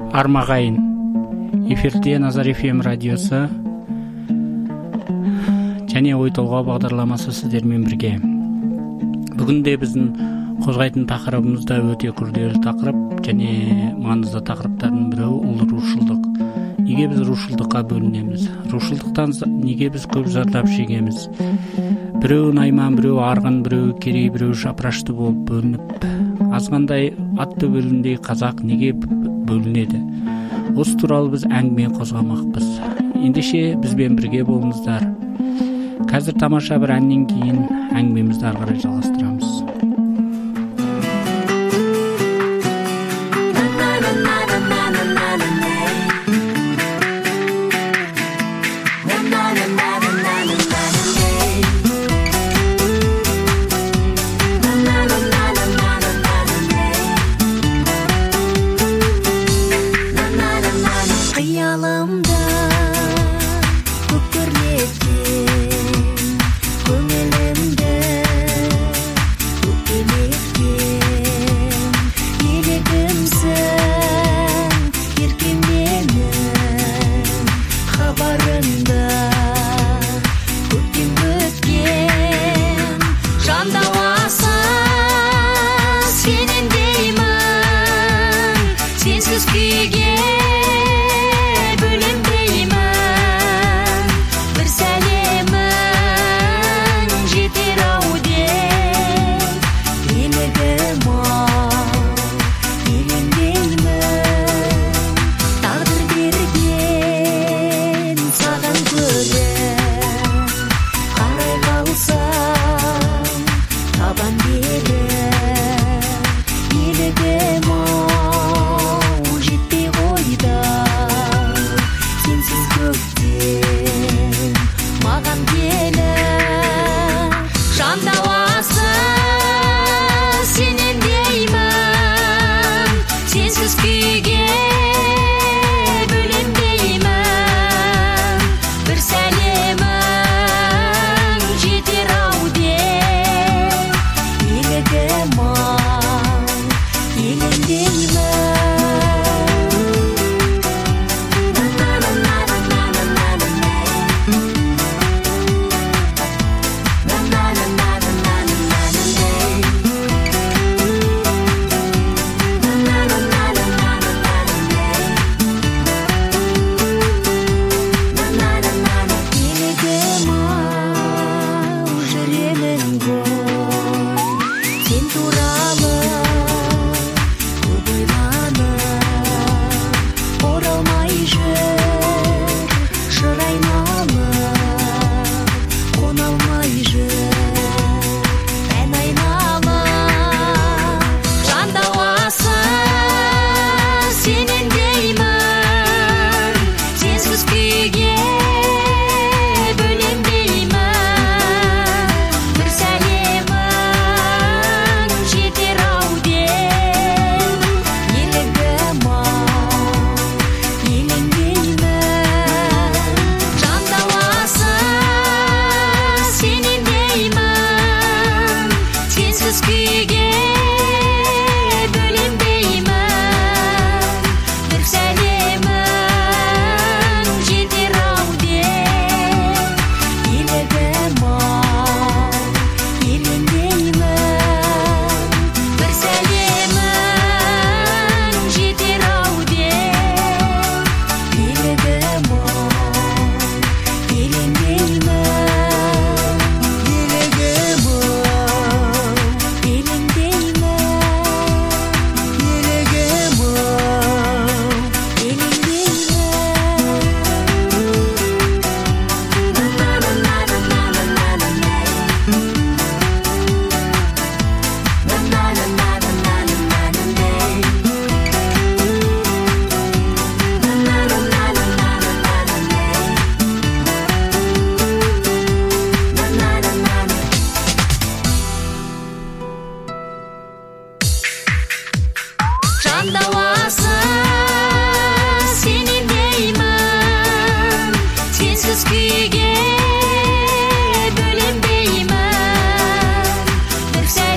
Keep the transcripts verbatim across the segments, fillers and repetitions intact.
Армагайын. Эфирде Назар эф эм радиосу және ой толғау бағдарламасы сіздермен бірге. Бүгінде біздің қозғайтын тақырыбымызда өте күрделі тақырып және маңызды тақырыптардың бірі ол рушылдық. Неге біз рушылдыққа бөлінеміз? Рушылдықтан неге біз көп зардап шегеміз? Біреу найман, біреу арғын, біреу керей, біреу шапырашты болып бөлініп, азғандай ат төбеліндей қазақ неге бөлінеді? Осы туралы біз әңгіме қозғамақпыз. Ендеше бізбен бірге болыңыздар. Қазір тамаша бір әннен кейін әңгімемізді ары қарай жалғастырамыз.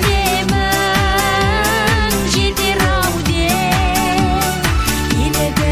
Елігім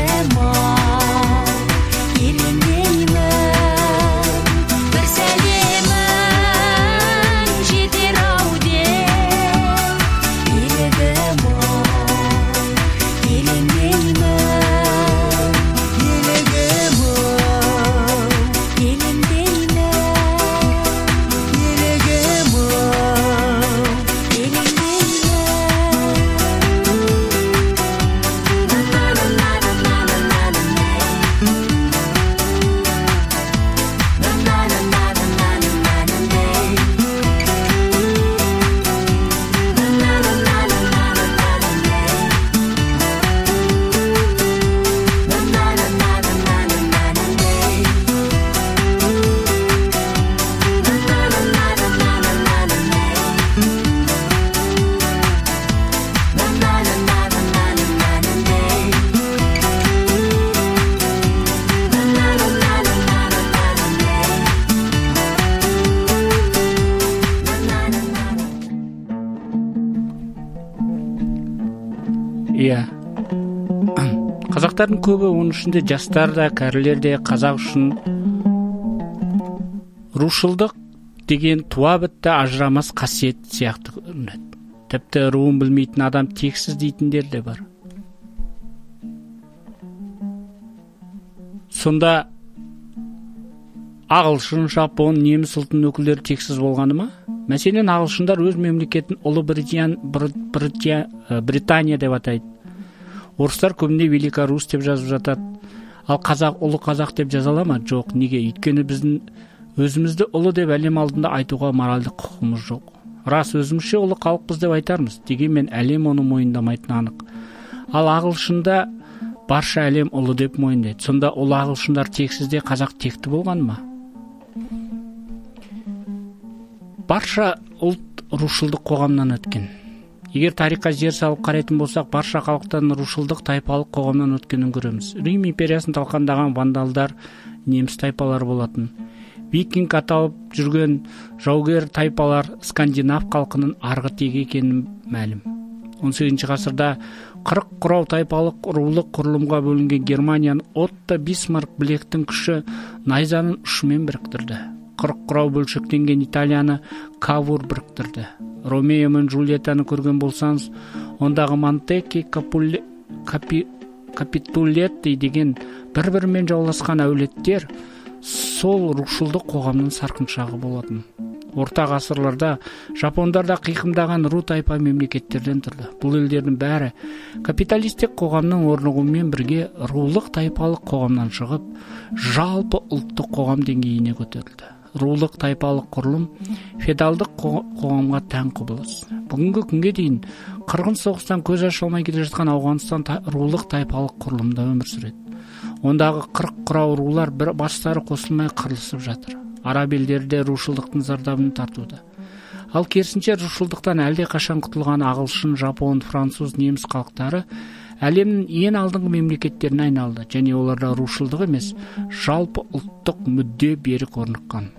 Иә. Қазақтардың көбі, оның ішінде жастар да, кәрілер де қазақ үшін рушылдық деген туа бітті ажырамас қасиет сияқты көрінеді. Тіпті руын білмейтін адам тексіз дейтіндер де бар. Сонда ағылшын, жапон, неміс ұлтының өкілдері тексіз болғаны ма? Мәселен, ағылшындар өз мемлекетін ұлы Британия деп атайды. Орыстар көбіне Велика Русь деп жазып жатады. Ал қазақ ұлы қазақ деп жазала ма? Жоқ. Неге? Өйткені біздің өзімізді ұлы деп әлем алдында айтуға моральдық құқығымыз жоқ. Рас, өзімізше ұлы халықпыз деп айтармыз, дегенмен әлем оны мойындамайтыны анық. Ал ағылшында барша әлем ұлы деп мойындайды. Сонда ұлы ағылшындар тексізде, қазақ текті болған ма? Барша ұлт рушылдық қоғамнан өткен. Егер тарихқа жер салып қарайтын болсақ, барша халықтан рушылдық тайпалық қоғамнан өткенін көреміз. Рим империясын талқандаған вандалдар неміс тайпалары болатын. Викинг аталып жүрген жаугер тайпалар скандинав халқының арғы тегі екені мәлім. он сегізінші ғасырда қырық құрау тайпалық рулық құрылымға бөлінген Германияны Отто Бисмарк білектің күші найзаның ұшымен біріктірді. қырық құрау бөлшектенген Италияны Кавур біріктірді. Ромео мен Джульеттаны көрген болсаңыз, ондағы Монтеки, Капитулетти деген бір-бірімен жауласқан әулеттер сол рушылдық қоғамның сарқыншағы болатын. Орта ғасырларда жапондарда қиқымдаған ру тайпа мемлекеттерден тұрды. Бұл елдердің бәрі капиталистік қоғамның орнығуымен бірге рулық тайпалық қоғамнан шығып, жалпы ұлттық қоғам деңгейіне көтерілді. Рулық тайпалық құрылым феодалдық қоғамға тән құбылыс. Бүгінгі күнге дейін қырғын соғыстан көз аша алмай келе жатқан Ауғанстан рулық тайпалық құрылымда өмір сүреді. Ондағы қырық құрау рулар бір бастары қосылмай қырылысып жатыр. Араб елдері де рушылдықтың зардабын тартуда. Ал керісінше рушылдықтан әлде қашан құтылған ағылшын, жапон, француз, неміс халықтары әлемнің ең алдыңғы мемлекеттеріне айналды, және оларда рушылдық емес, жалпы ұлттық мүдде берік орныққан.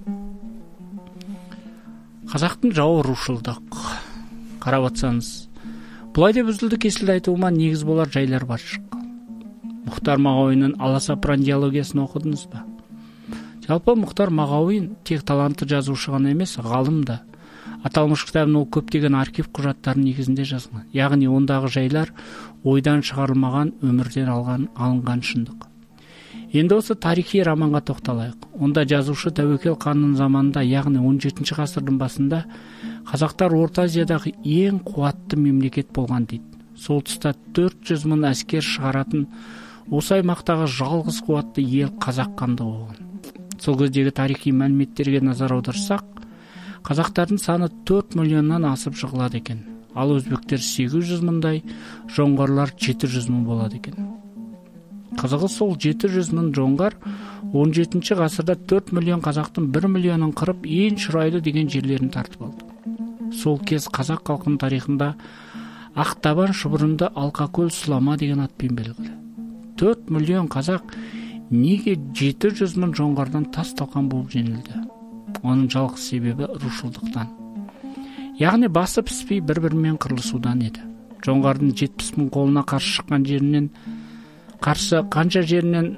Қазақтың жауы рушылдық. Қарап атсаңыз, бұлай деп үзілді кесілді айтуыма негіз болар жайлар бар шыққан. Мұхтар Мағауиннің Аласапыран диалогиясын оқыдыңыз ба? Жалпы Мұхтар Мағауин тек талантты жазушы ғана емес, ғалым да. Аталмыш кітабын ол көптеген архив құжаттарын негізінде жазған. Яғни ондағы жайлар ойдан шығарылмаған, өмірден алған, алынған шындық. Енді осы тарихи романға тоқталайық. Онда жазушы Тәуекел ханның заманында, яғни он жетінші ғасырдың басында қазақтар Орта Азиядағы ең қуатты мемлекет болған дейді. Сол тұста төрт жүз мың әскер шығаратын осы аймақтағы жалғыз қуатты ел қазақ хандығы болған. Сол кездегі тарихи мәліметтерге назар аударсақ, қазақтардың саны төрт миллионнан асып жығылады екен. Ал өзбектер сегіз жүз мыңдай, жоңғарлар жеті жүз мың болады екен. Қызығы сол жеті жүз мың жоңғар он жетінші ғасырда төрт миллион қазақтың бір миллионын қырып, ең шұрайлы деген жерлерін тартып алды. Сол кез қазақ халқының тарихында Ақтабан шұбырынды Алқакөл Сұлама деген атпен белгілі. төрт миллион қазақ неге жеті жүз мың жоңғардан тас талқан болып жеңілді? Оның жалғыз себебі рушылдықтан. Яғни басы піспей бір-бірімен қырылысудан еді. Жоңғардың жетпіс мың қолына қарсы шыққан жерінен, қарсы қанша жерінен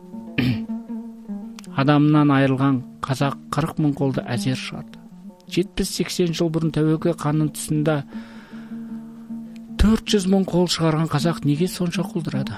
адамынан айырылған қазақ қырық мың қолды әзер шығарды. жетпіс сексен жыл бұрын Тәуекел ханның тұсында төрт жүз мың қол шығарған қазақ неге сонша құлдырады?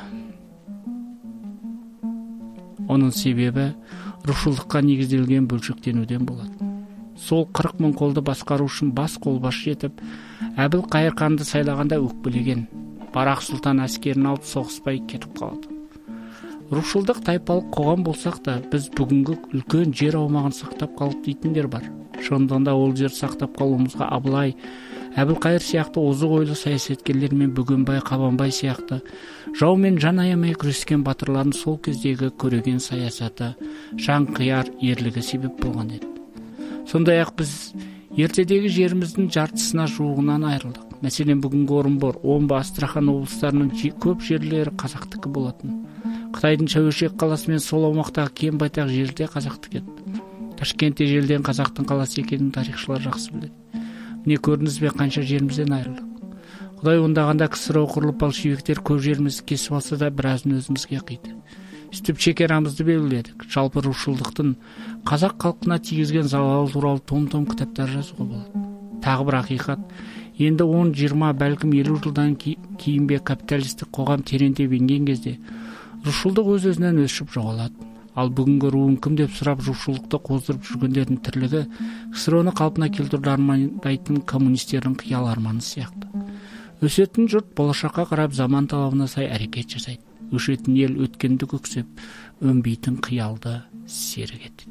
Оның себебі рушылдыққа негізделген бөлшектенуден болады. Сол қырық мың қолды басқару үшін бас қолбасшы етіп, Әбілқайыр ханды сайлағанда өкпелеген, Барақ сұлтан әскерін алып соғыспай кетіп қалды. Рушылдық тайпалық қоғам болсақ та, біз бүгінгі үлкен жер аумағын сақтап қалып дейтіндер бар. Шындығында ол жер сақтап қалуымызға Абылай, Әбілқайыр сияқты озық ойлы саясаткерлер мен Бөгенбай, Қабанбай сияқты жаумен жан аямай күрескен батырлардың сол кездегі көреген саясаты, жанқияр ерлігі себеп болған еді. Сондай-ақ біз ертедегі жеріміздің жартысына жуығынан айырылдық. Мәселен, бүгінгі Орынбор, Омбы, Астрахан облыстарының көп жерлері қазақтікі болатын. Қытайдың Шәуешек қаласы мен сол аумақтағы кең байтақ жерде қазақтікі еді. Ташкент ежелден қазақтың қаласы екенін тарихшылар жақсы біледі. Міне көрдіңіз бе, қанша жерімізден айырылдық. Құдай ондағанда ксро құрылып большевиктер көп жерімізді кесіп алса да біразын өзімізге қиды. Үстіп шекарамызды белгіледік. Жалпы рушылдықтың қазақ халқына тигізген залалы туралы том-том кітаптар жазуға болады. Тағы бір ақиқат, енді он жиырма бәлкім елу жылдан кейін бе капиталистік қоғам тереңдеп енген кезде рушылдық өз-өзінен өшіп жоғалады. Ал бүгінгі руын кім деп сұрап рушылдықты қоздырып жүргендердің тірлігі ксро-ны қалпына келтіруді армандайтын коммунистердің қиял арманы сияқты. Өсетін жұрт болашаққа қарап заман талабына сай әрекет жасайды. Өшетін ел өткенді көксеп, өнбейтін қиялды серік етеді.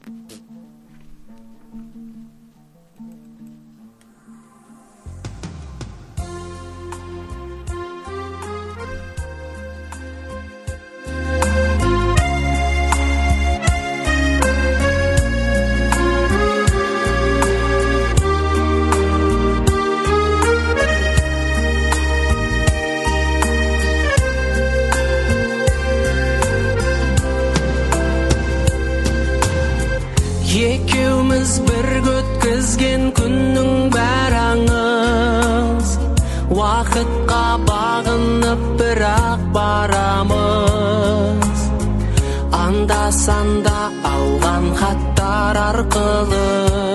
Екеуміз бірге өткізген күннің бәрі аңыз, уақытқа бағынып бірақ барамыз. Анда-санда алған хаттар арқылы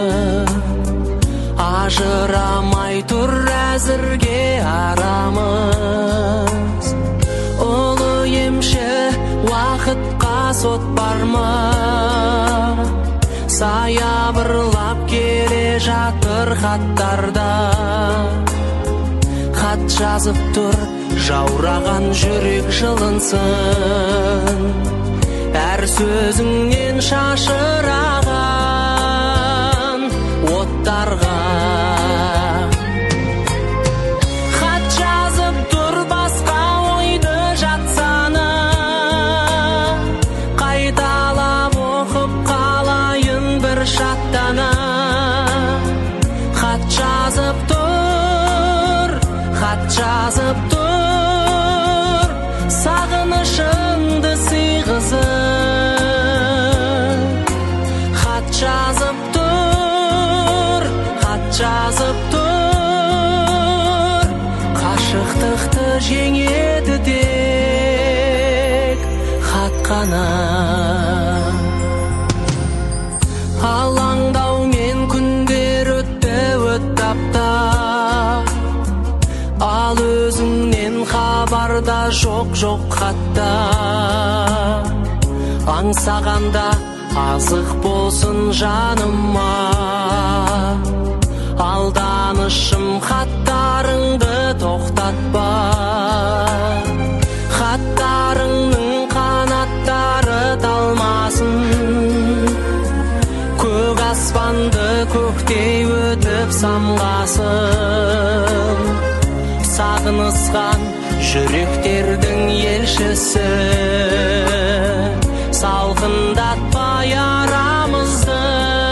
ажырамай тұр әзірге арамыз. Ұлы емші уақытқа сот бар ма? Саябырлап келе жатыр хаттарда. Хат жазып тұр, жаураған жүрек жылынсын. Әр сөзіңнен шашыраған оттарға. Хат жазып тұр басқа ойды жатсаны. Қайталап оқып қалайын бір шаттана. Хат жазып тұр, хат жазып тұр, сағынышыңды сыйғызып. Хат жазып тұр, хат жазып тұр, қашықтықты жеңеді тек хат қана. Алаңдаумен күндер өтті өтті апта, ал өзіңнен хабарда жоқ жоқ хатта. Аңсағанда азық болсын жаныма, алданышым хаттарыңды тоқтатпа. Хаттарыңның қанаттары талмасын, көк аспанды көктей өтіп самғасын. Сағынысқан жүректердің елшісі, салқындатпай арамызды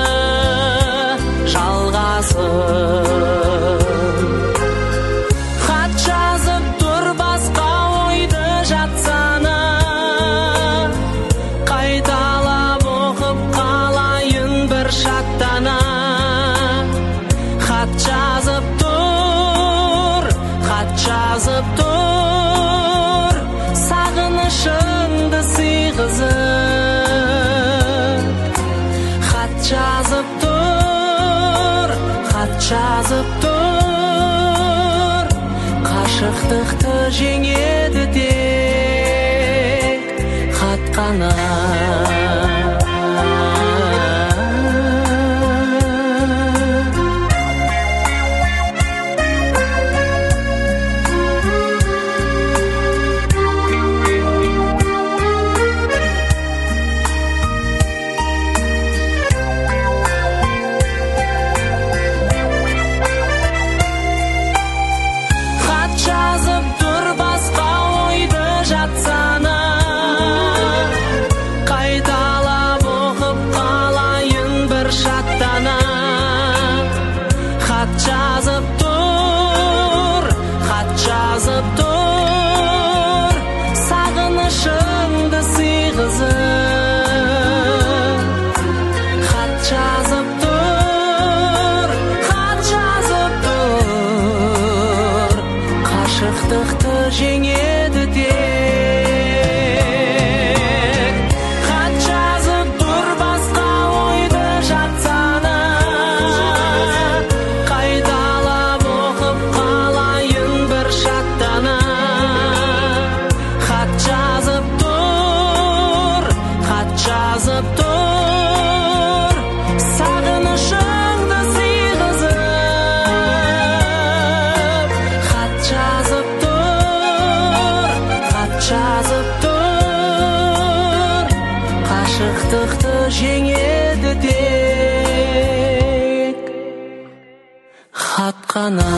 жалғасын. Хат жазып тұр басқа ойды жатсаны. Қайталап оқып қалайын бір шаттана. Хат жазып тұр, хат жазып тұр, сағынышыңды сыйғызып. Хат жазып тұр, хат жазып тұр, қашықтықты жеңеді тек хат қана. Қайта қашықтықты жеңеді тек. Хат жазып тұр басқа ойды жатсана, қайталап оқып қалайын бір шаттана. Хат жазып тұр, хат жазып тұр, сағынышыңды сыйғызып. Хат жазып тұр, хат жазып тұр, қашықтықты жеңеді тек хат қана.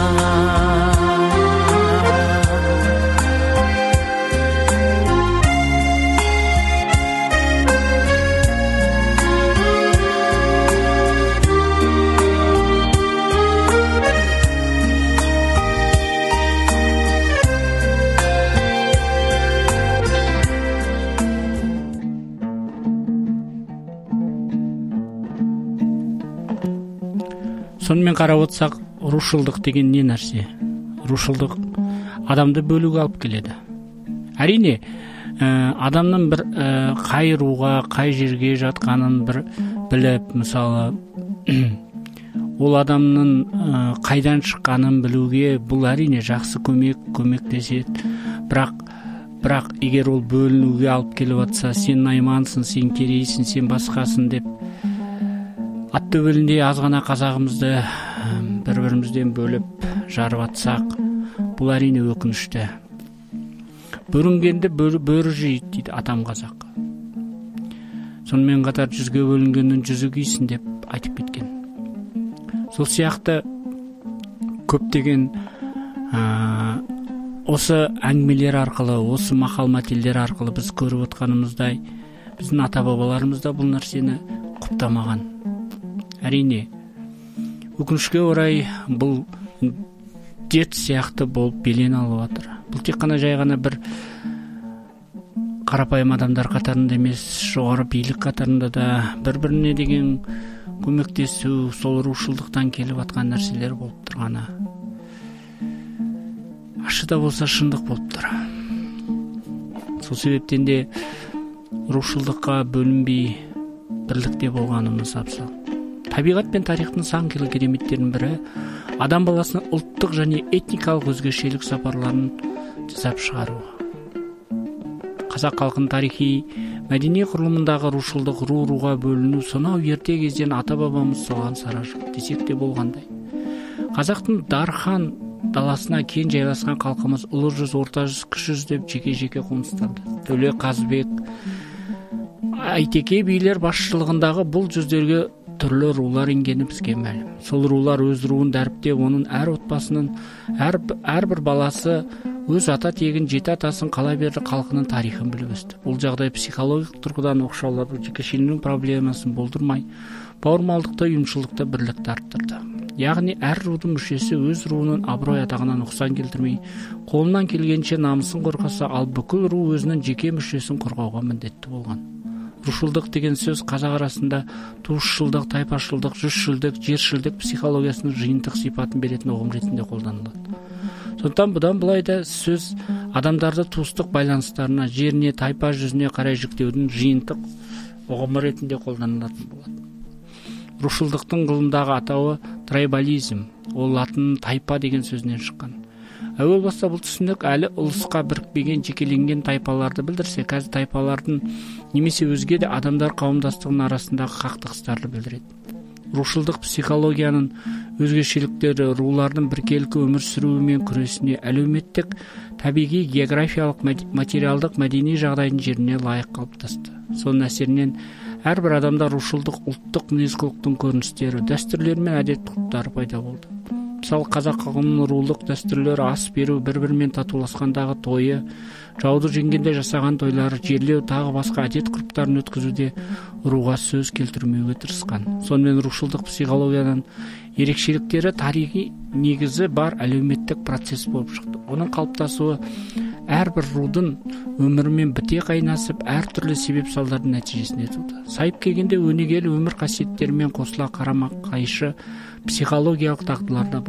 Сонымен қарап отырсақ, рушылдық деген не нәрсе? Рушылдық адамды бөлуге алып келеді. Әрине, адамның бір қай руға, қай жерге жатқанын бір біліп, мысалы, ол адамның қайдан шыққанын білуге бұл әрине жақсы көмек, көмектеседі. Бірақ бірақ егер ол бөлінуге алып келіп жатса, сен наймансың, сен керейсің, сен басқасың деп ат төбеліндей аз ғана қазағымызды бір-бірімізден бөліп жарып атсақ, бұл әрине өкінішті. Бөлінгенді бөрі жейді дейді атам қазақ. Сонымен қатар жүзге бөлінгеннің жүзі күйсін деп айтып кеткен. Сол сияқты көптеген осы әңгімелер арқылы, осы мақал-мәтелдер арқылы біз көріп отқанымыздай, біздің ата-бабаларымыз да бұл нәрсені құптамаған. Әрине, өкінішке орай бұл дерт сияқты болып белең алып жатыр. Бұл тек қана жай ғана бір қарапайым адамдар қатарында емес, жоғары билік қатарында да бір-біріне деген көмектесу, сол рушылдықтан келіп жатқан нәрселер болып тұрғаны. Ашыда болса шындық болып тұр. Сол себептен де рушылдыққа бөлінбей бірлікте болғанымыз абзал. Табиғат пен тарихтың сан қилы кереметтерінің бірі адам баласының ұлттық және этникалық өзгешелік сапарларын жасап шығару. Қазақ халқының тарихи мәдени құрылымындағы рушылдық, ру-руға бөліну сонау ерте кезден ата-бабамыз соған сарашық десек те болғандай. Қазақтың Дархан даласына кен жайласқан халқымыз ұлы жүз, орта жүз, кіші жүз деп жеке-жеке қоныстанды. Төле, Қазыбек, Айтеке билер басшылығындағы бұл жүздерге түрлі рулар енгені бізге мәлім. Сол рулар өз руын дәріптеп, оның әр отбасының әр, әрбір баласы өз ата тегін, жеті атасын қала берді, халқының тарихын біліп өсті. Бұл жағдай психологиялық тұрғыдан оқшаулап, жекешелігінің проблемасын болдырмай, бауырмалдықта, ұйымшылдықта бірлікті арттырды. Яғни әр рудың мүшесі өз руының абырой атағына нұқсан келтірмей, қолынан келгенше намысын қорғаса, ал бүкіл ру өзінің жеке мүшесін қорғауға міндетті болған. Рушылдық деген сөз қазақ арасында туысшылдық, тайпашылдық, жүзшілдік, жершілдік психологиясының жиынтық сипатын беретін ұғым ретінде қолданылады. Сондықтан бұдан былай да сөз адамдарды туыстық байланыстарына, жеріне, тайпа жүзіне қарай жіктеудің жиынтық ұғымы ретінде қолданылатын болады. Рушылдықтың ғылымдағы атауы трайбализм, ол латын тайпа деген сөзінен шыққан. Әуел баста бұл түсінік әлі ұлысқа бірікпеген жекеленген тайпаларды білдірсе, қазір тайпалардың немесе өзге де адамдар қауымдастығының арасындағы қақтығыстарды білдіреді. Рушылдық психологияның өзгешеліктері рулардың біркелкі өмір сүруімен күресіне, әлеуметтік, табиғи, географиялық, материалдық, мәдени жағдайдың жеріне лайық қалыптасты. Соның әсерінен әрбір адамда рушылдық ұлттық мінез-құлықтың көріністері, дәстүрлер мен әдет-ғұрыптары пайда болды. Мысалы, қазақ қауымының рулық дәстүрлері ас беру, бір-бірімен татуласқандағы тойы, жауды жеңгенде жасаған тойлары, жерлеу, тағы басқа әдет-ғұрыптарын өткізуде руға сөз келтірмеуге тырысқан. Сонымен рушылдық психологиядан ерекшеліктері тарихи негізі бар әлеуметтік процесс болып шықты. Оның қалыптасуы әрбір рудың өмірімен біте қайнасып, әртүрлі себеп салдардың нәтижесінде туды. Сайып келгенде өнегелі өмір қасиеттерімен қосыла қарама-қайшы психологиялық дағдылар да болды.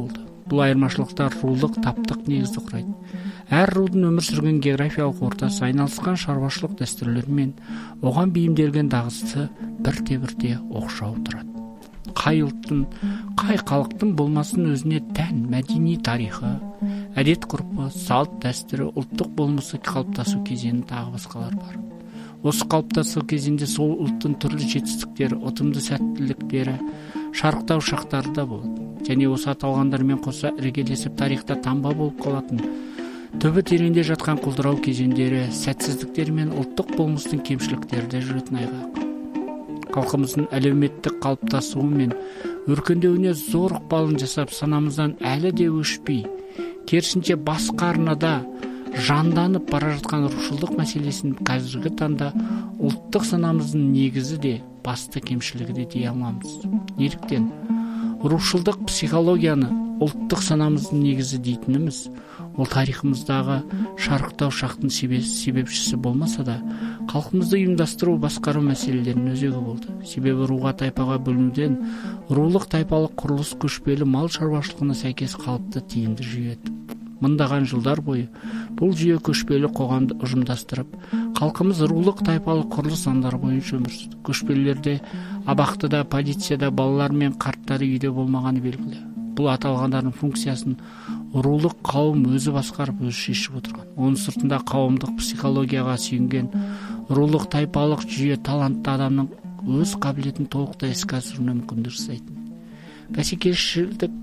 Бұл айырмашылықтар рулық, таптық негізді құрайды. Әр рудың өмір сүрген географиялық ортасы, айналысқан шаруашылық дәстүрлерімен оған бейімделген дағдысы бірте-бірте оқшау тұрады. Қай ұлттың, қай халықтың болмасын өзіне тән мәдени тарихы, әдет ғұрпы, салт дәстүрі, ұлттық болмысы қалыптасу кезеңі тағы басқалар бар. Осы қалыптасу кезеңде сол ұлттың түрлі жетістіктері, ұтымды сәттіліктері, шарықтау шақтары да болады. Және осы аталғандармен қоса іргелесіп тарихта таңба болып қалатын түбі тереңде жатқан құлдырау кезеңдері, сәтсіздіктері мен ұлттық болмыстың кемшіліктері де жүретін айғақ. Халқымыздың әлеуметтік қалыптасуы мен өркендеуіне зор ықпалын жасап, санамыздан әлі де өшпей, керісінше басқа арнада жанданып бара жатқан рушылдық мәселесін қазіргі таңда ұлттық санамыздың негізі де, басты кемшілігі де дей алмамыз. Неліктен? Рушылдық психологияны ұлттық санамыздың негізі дейтініміз, ол тарихымыздағы шарықтау шақтың себепшісі болмаса да, халқымызды ұйымдастыру, басқару мәселелерінің өзегі болды. Себебі руға тайпаға бөлінуден рулық тайпалық құрылыс көшпелі мал шаруашылығына сәйкес қалыпты тиімді жүйе еді. Мыңдаған жылдар бойы бұл жүйе көшпелі қоғамды ұжымдастырып, халқымыз рулық тайпалық құрылыс заңдары бойынша өмір сүрді. Көшпелілерде абақтыда, полицияда балалар мен қарттары үйде болмағаны белгілі. Бұл аталғандардың функциясын рулық қауым өзі басқарып, өзі шешіп отырған. Оның сыртында қауымдық психологияға сүйенген рулық тайпалық жүйе талантты адамның өз қабілетін толықтай іске асыруына мүмкіндік жасайтын. Бәсекелестік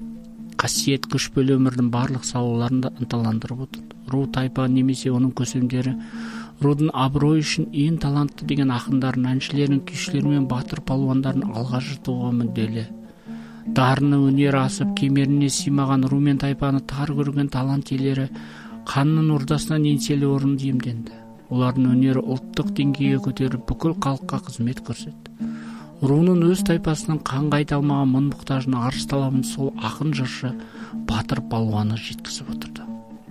қасиет көшпелі өмірдің барлық салаларында ынталандырып отыр. Ру тайпа немесе оның көсемдері рудың абыройы үшін ең талантты деген ақындарын, әншілерін, күйшілер мен батыр палуандарын алға жыртуға мүдделі. Дарыны өнер асып, кемеріне сыймаған ру мен тайпаны тар көрген талант иелері қанның ордасынан еңселі орынды иемденді. Олардың өнері ұлттық деңгейге көтеріп, бүкіл халыққа қызмет көрсетті. Руының өз тайпасының қанға айта алмаған мұң-мұқтажын, арыз талабын сол ақын жыршы, батыр палуаны жеткізіп отырды.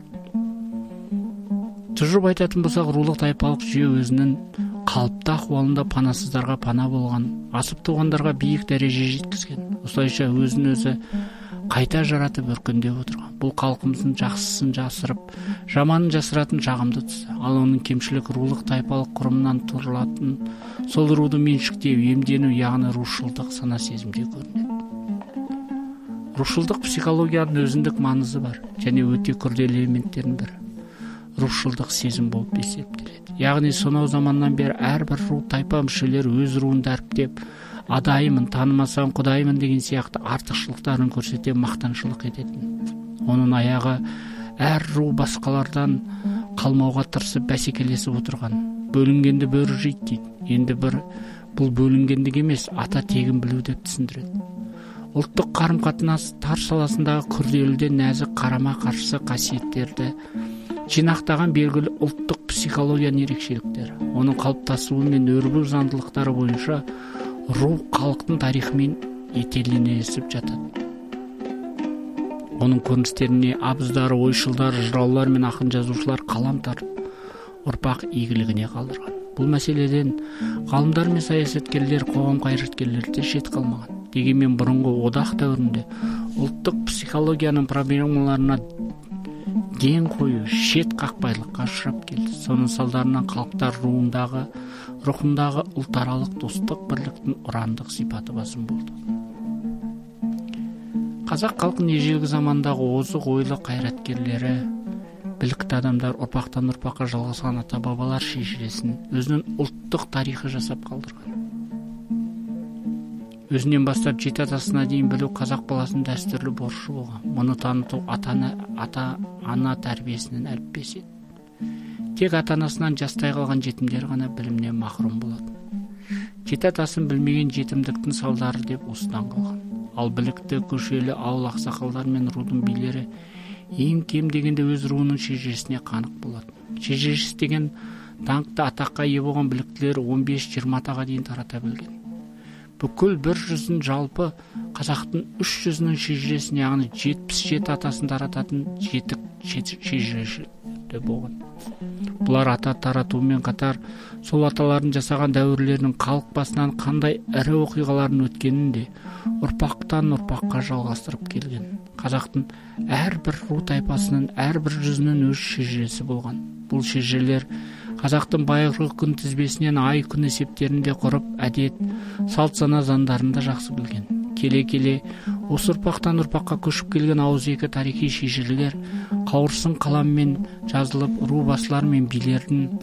Тұжырып айтатын болсақ, рулық тайпалық жүйе өзінің қалыпты ахуалында панасыздарға пана болған, асып туғандарға биік дәреже жеткізген. Осылайша өзін өзі қайта жаратып өркендеп отырған. Бұл халқымыздың жақсысын жасырып, жаманын жасыратын жағымды тұсы. Ал оның кемшілік рулық тайпалық құрымынан тұрылатын сол руды меншіктеу, емдену, яғни рушылдық сана сезімде көрінеді. Рушылдық психологияның өзіндік маңызы бар және өте күрделі элементтердің бірі. Рушылдық сезім болып есептеледі. Яғни сонау заманнан бері әрбір ру тайпа мүшелері өз руын дәріптеп, адайымын, танымасам құдайымын деген сияқты артықшылықтарын көрсете мақтаншылық ететін. Оның аяғы әр ру басқалардан қалмауға тырысып бәсекелесіп отырған. Бөлінгенді бөрі жейді дейді. Енді бір бұл бөлінгендік емес, ата тегін білу деп түсіндіреді. Ұлттық қарым-қатынас тар саласындағы күрделі нәзік қарама қарсы қасиеттерді жинақтаған белгілі ұлттық психологияның ерекшеліктері. Оның қалыптасуы мен өрбу заңдылықтары бойынша ру халықтың тарихымен етеленесіп жатады. Оның көріністеріне абыздары, ойшылдары, жыраулар мен ақын жазушылар қалам тартып, ұрпақ игілігіне қалдырған. Бұл мәселеден ғалымдар мен саясаткерлер, қоғам қайраткерлері де шет қалмаған. Дегенмен бұрынғы одақ дәуірінде ұлттық психологияның проблемаларына ден қою, шет қақпайлыққа ұшырап келді. Соның салдарынан халықтар руындағы, рухындағы ұлтаралық достық бірліктің ұрандық сипаты басым болды. Қазақ халқының ежелгі замандағы озық ойлы қайраткерлері, білікті адамдар ұрпақтан ұрпаққа жалғасқан ата-бабалар шежіресін өзінің ұлттық тарихы жасап қалдырған. Өзінен бастап жеті атасына дейін білу қазақ баласының дәстүрлі борышы болған. Мұны таныту ата-ана ата-ана тәрбиесінің әліппесі еді. Тек ата-анасынан жастай қалған жетімдер ғана білімнен махрұм болады. Жеті атасын білмеген жетімдіктің салдары деп осыдан қалған. Ал білікті, көшелі, ауыл ақсақалдар мен рудың билері ең кем дегенде өз руының шежіресіне қанық болады. Шежіресі деген даңқты атаққа ие болған біліктілер он бес жиырма атаға дейін тарата білген. Бүкіл бір жүздің жалпы қазақтың үш жүзінің шежіресін, яғни жетпіс жеті атасын тарататын жетік шежіреші түрде болгон. Булар ата таратуумен катар сол аталардын жасаган дәвирлеринин калк басынан кандай ири окуйгалардын өткөнүн да урпактан урпакка жалгастырып келген. Казактын ар бир руу тайпасынын ар бир жүзүнүн өз шежиреси болгон. Бул шежирелер казактын байыркы күн тизбесинен ай күн эсептеринде куруп, адет, салт сана зандарын да жакшы билген. Келе-келе осы урпактан урпакка көшүп келген ауыз эки тарихи шежирелер кауырсын калам менен жазылып, руу басылар мен бийлердин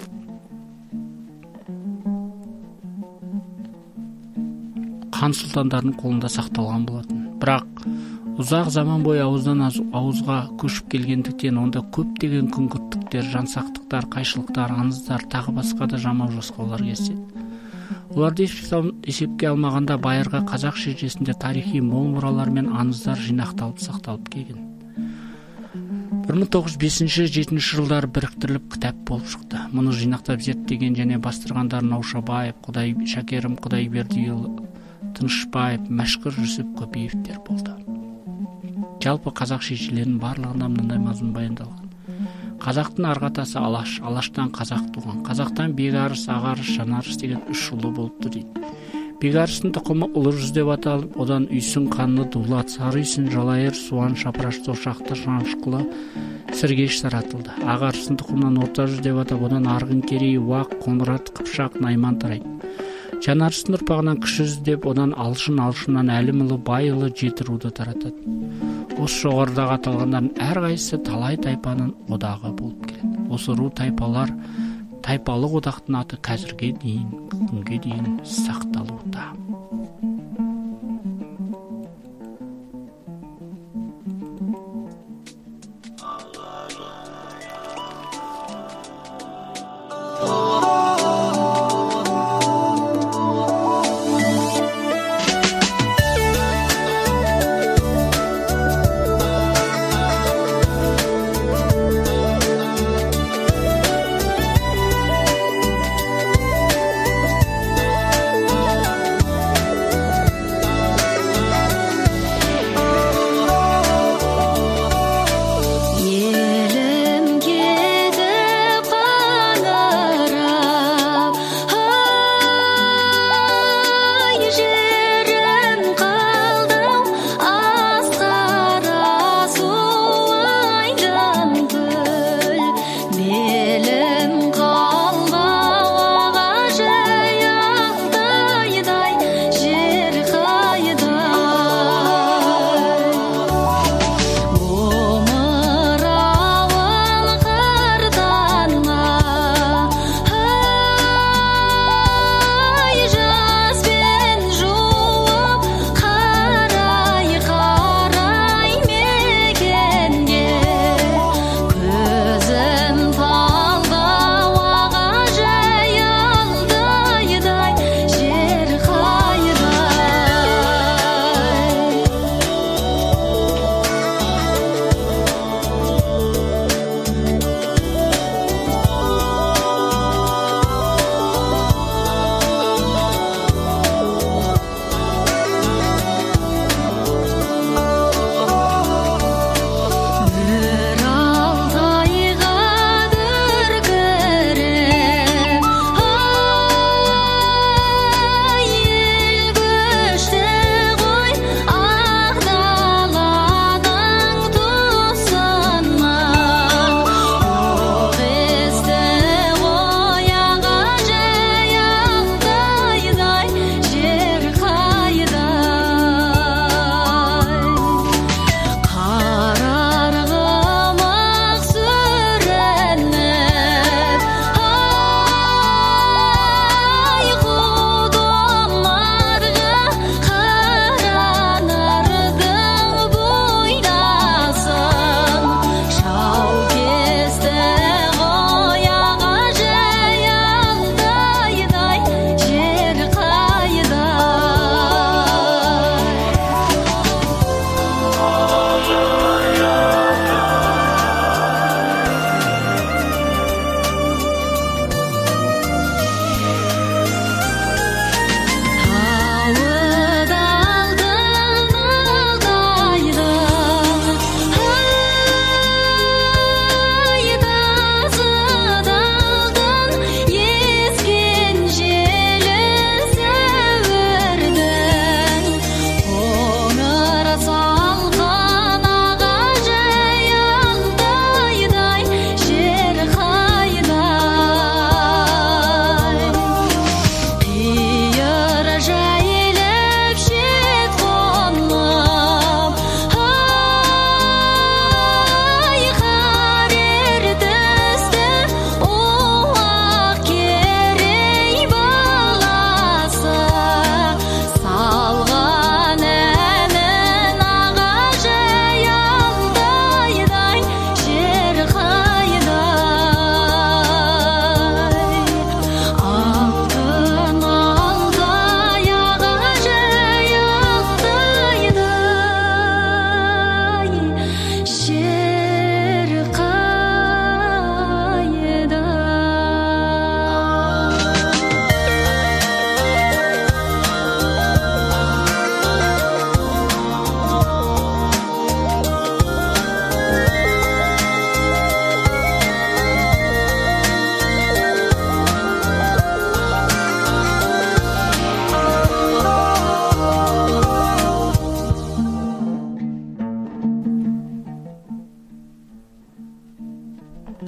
хан султандардын колунда сакталган болотун. Бирок узак заман бою ауыздан ауызга көшүп келгендиктен онда көптөгөн күңгүрттүктөр, жансактыктар, кайшылыктар, аңыздар, тагы башка да жаман жосколор кездешет. Уларды эсепке алмаганда байыркы казак шежиресинде тарихи мол муралар мен аңыздар жыйнакталып сакталып келген. бир миң тогуз жүз бешинчи жетинчи жылдары бириктирилип китап болуп чыкты. Муну жыйнактап зерттеген жана бастыргандар Наушабаев, Кудай Шакерим Кудайбердиұлы, Тынышбаев, Машкыр Жүсүп Көпеевтер болду. Жалпы казак шежирелеринин барлыгында мындай мазмун баяндалган. Казактын аргатасы Алаш, Алаштан казак туган. Казактан Бегарыс, Агарыс, Жанарыс деген үч уулу болупту дейт. Бегарыстын тукуму Улуу жүз деп аталып, одан Үйсүн, Канны, Дулат, Сары Үйсүн, Жалайыр, Суан, Шапраш, Тошақты, Шанышкулы, Сыргеш таратылды. Агарыстын тукумунан Орта жүз деп атап, одан Аргын, Керей, Уак, Конрад, Кыпшак, Найман тарайт. Жанарыстын урпагынан Кіші жүз деп, одан Алшын, Алшындан Әлимұлы, Байұлы, Жети рууду таратат. Осы жогорудагы аталгандардын ар кайсысы талай тайпанын одагы болуп келет. Осы руу тайпалар тайпалык одактын аты қазірге дейін, күнгө дейін сакталууда.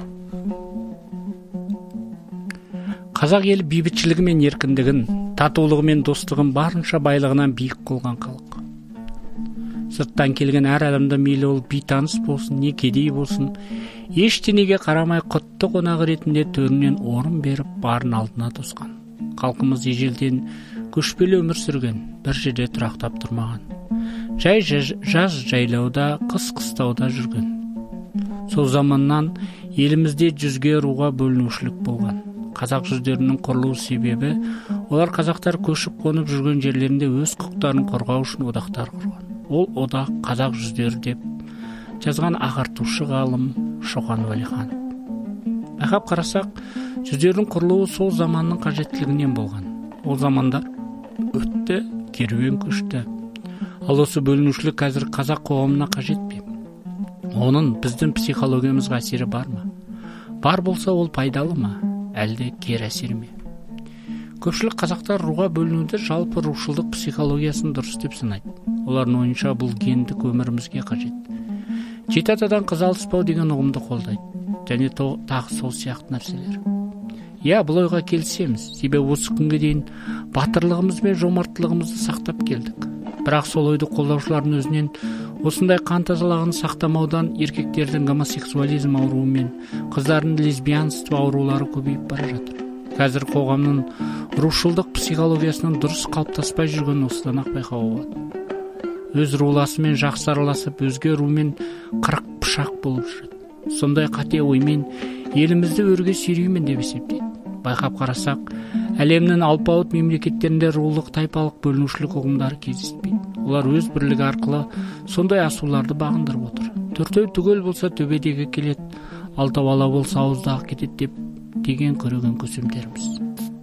Қазақ елі бейбітшілігі мен еркіндігін, татулығы мен достығын барынша байлығынан биік қылған халық. Сырттан келген әр адамда мейлі ол бейтаныс болсын, не кедей болсын, ештеңеге қарамай құтты қонақ ретінде төрінен орын беріп, барын алдына тосқан. Халқымыз ежелден көшпелі өмір сүрген, бір жерде тұрақтап тұрмаған. Жай жаз жайлауда, қыс қыстауда жүрген. Сол заманнан елімізде жүзге руға бөлінушілік болған. Қазақ жүздерінің құрылу себебі, олар қазақтар көшіп қонып жүрген жерлерінде өз құқықтарын қорғау үшін одақтар құрған. Ол одақ қазақ жүздері деп жазған ағартушы ғалым Шоқан Уәлиханов. Байқап қарасақ, жүздердің құрылуы сол заманның қажеттілігінен болған. Ол замандар өтті, керуен көшті. Ал осы бөлінушілік қазір қазақ қоғамына қажет пе? Оның біздің психологиямызға әсері бар ма? Бар болса, ол пайдалы ма? Әлде кері әсер ме? Көпшілік қазақтар руға бөлінуді жалпы рушылдық психологиясын дұрыс деп санайды. Олардың ойынша бұл гендік өмірімізге қажет. Жеті атадан қыз алыспау деген ұғымды қолдайды. Және тағы сол сияқты нәрселер. Иә, бұл ойға келісеміз. Себебі осы күнге дейін батырлығымыз бен жомарттылығымызды сақтап келдік. Бірақ сол ойды қолдаушылардың өзінен осындай қан тазалығын сақтамаудан еркектердің гомосексуализм ауруы мен қыздардың лесбиянство аурулары көбейіп бара жатыр. Қазір қоғамның рушылдық психологиясының дұрыс қалыптаспай жүргенін осыдан ақ байқауға болады. Өз руласымен жақсы араласып, өзге румен қырық пышақ болып жүреді. Сондай қате оймен елімізді өрге сүйреймін деп есептейді. Байқап қарасақ, әлемнің алпауыт мемлекеттерінде рулық тайпалық бөлінушілік ұғымдары кездеспейді. Олар өз бірлігі арқылы сондай асуларды бағындырып отыр. Төртеу түгел болса төбедегі келеді, алтау ала болса ауыздағы кетеді деп деген көреген көсемдеріміз.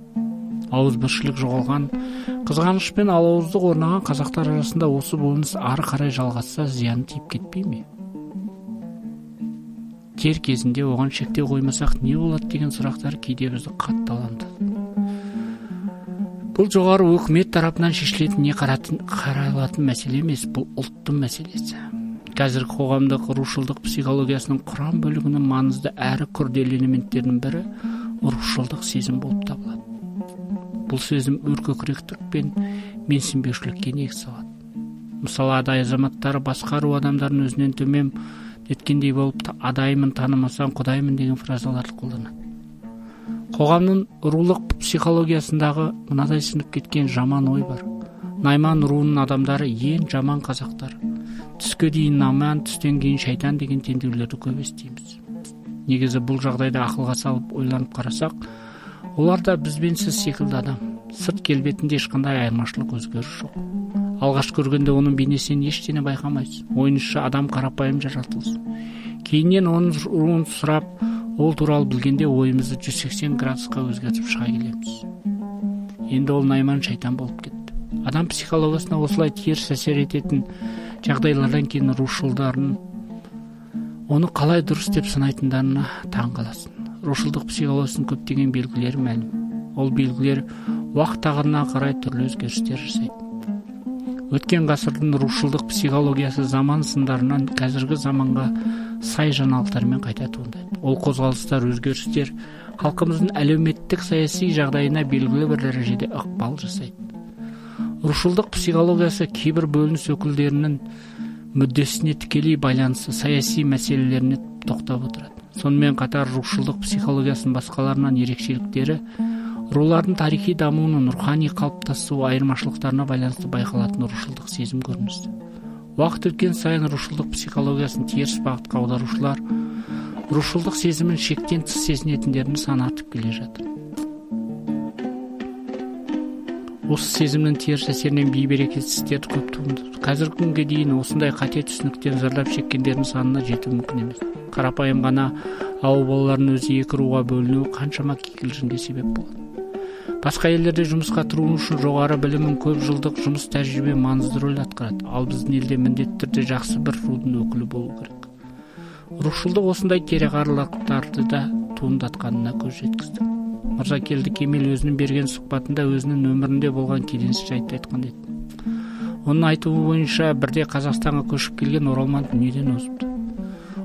Ауызбіршілік жоғалған, қызғаныш пен алауыздық орнаған қазақтар арасында осы болмыс ары қарай жалғасса зиян тиіп кетпей ме? Тер кезінде оған шектеу қоймасақ не болады деген сұрақтар кейде бізді қатты алаңдатады. Бұл жоғары өкімет тарапынан шешілетін не қаралатын мәселе емес, бұл ұлттың мәселесі. Қазіргі қоғамдық рушылдық психологиясының құрам бөлігінің маңызды әрі күрделі элементтерінің бірі рушылдық сезім болып табылады. Бұл сезім өркөкіректік пен менсінбеушілікке негіз салады. Мысалы, адай азаматтары басқа ру адамдардың өзінен төмен еткендей болып, адаймын, танымасаң құдаймын деген фразаларды қолданады. Қоғамның рулық психологиясындағы мынадай сынып кеткен жаман ой бар. Найман руының адамдары ең жаман қазақтар. Түске дейін наман, түстен кейін шайтан деген теңдеулерді көп естиміз. Негізі бұл жағдайда ақылға салып ойланып қарасақ, олар да бізбен сіз секілді адам. Сырт келбетінде ешқандай айырмашылық өзгеріс жоқ. Алғаш көргенде оның бейнесінен ештеңе байқамайсыз. Ойынша адам қарапайым жаратылыс. Кейіннен оның руын сұрап, ол туралы білгенде ойымызды жүз сексен градусқа өзгертіп шыға келеміз. Енді ол найман шайтан болып кетті. Адам психологиясына осылай теріс әсер ететін жағдайлардан кейін рушылдарын оны қалай дұрыс деп санайтындарына таң қаласың. Рушылдық психологиясының көптеген белгілері мәлім. Ол белгілер уақыт ағымына қарай түрлі өзгерістер жасайды. Өткен ғасырдың рушылдық психологиясы заман сындарынан қазіргі заманға сай жаңалықтармен қайта туындайды. Ол қозғалыстар, өзгерістер халқымыздың әлеуметтік саяси жағдайына белгілі бір дәрежеде ықпал жасайды. Рушылдық психологиясы кейбір бөлініс өкілдерінің мүддесіне тікелей байланысты саяси мәселелеріне тоқтап отырады. Сонымен қатар рушылдық психологиясының басқаларынан ерекшеліктері рулардың тарихи дамуының рухани қалыптасу айырмашылықтарына байланысты байқалатын рушылдық сезім көрінісі. Уақыт өткен сайын рушылдық психологиясын теріс бағытқа аударушылар рушылдық сезімін шектен тыс сезінетіндердің саны артып келе жатыр. Осы сезімнің теріс әсерінен бейберекетсіздіктер көп туындады. Қазіргі күнге дейін осындай қате түсініктен зардап шеккендердің санына жету мүмкін емес. Қарапайым ғана ауыл балаларының өзі екі руға бөлінуі қаншама кикілжіңге себеп болады. Басқа елдерде жұмысқа тұру үшін жоғары білімін, көп жылдық жұмыс тәжірибе маңызды рөл атқарады. Ал біздің елде міндетті түрде жақсы бір рудың өкілі болу керек. Рушылдық осындай кереғарлықтарды да туындатқанына көз жеткізді. Мырзакелді Кемел өзінің берген сұхбатында өзінің өмірінде болған келеңсіз жайтты айтқан еді. Оның айтуы бойынша бірде Қазақстанға көшіп келген оралман дүниеден озыпты.